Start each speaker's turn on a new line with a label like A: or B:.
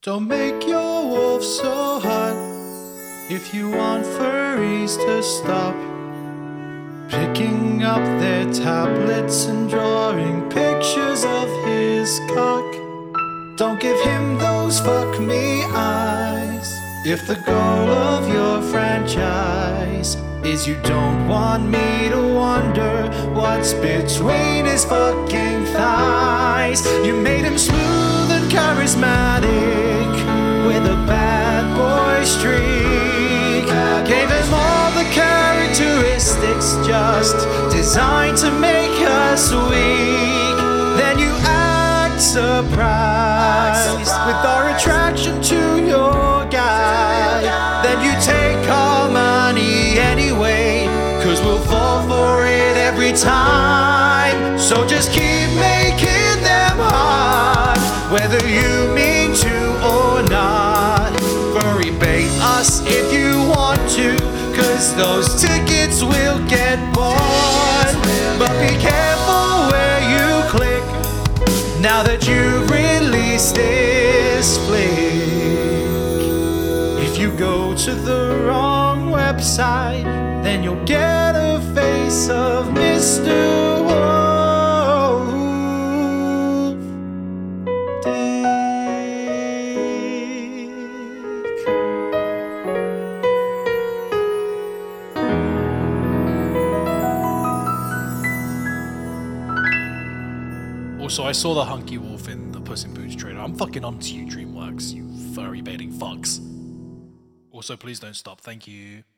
A: Don't make your wolf so hot if you want furries to stop picking up their tablets and drawing pictures of his cock. Don't give him those fuck me eyes if the goal of your franchise is you don't want me to wonder what's between his fucking thighs. You made him smooth and charismatic with a bad boy streak. Gave him all the characteristics just designed to make us weak. Then you act surprised with our attraction to your guy. Then you take our money anyway, 'cause we'll fall for it every time. So just keep making them hard, whether you mean to or not. Furry bait us if you want to, 'cause those tickets will get bought. But be careful where you click now that you've released this flick. If you go to the wrong website, then you'll get a face of Mr. Wolf Dick.
B: Also, I saw the hunky wolf in the Puss in Boots trailer. I'm fucking onto you, DreamWorks, you furry baiting fucks. Also, please don't stop. Thank you.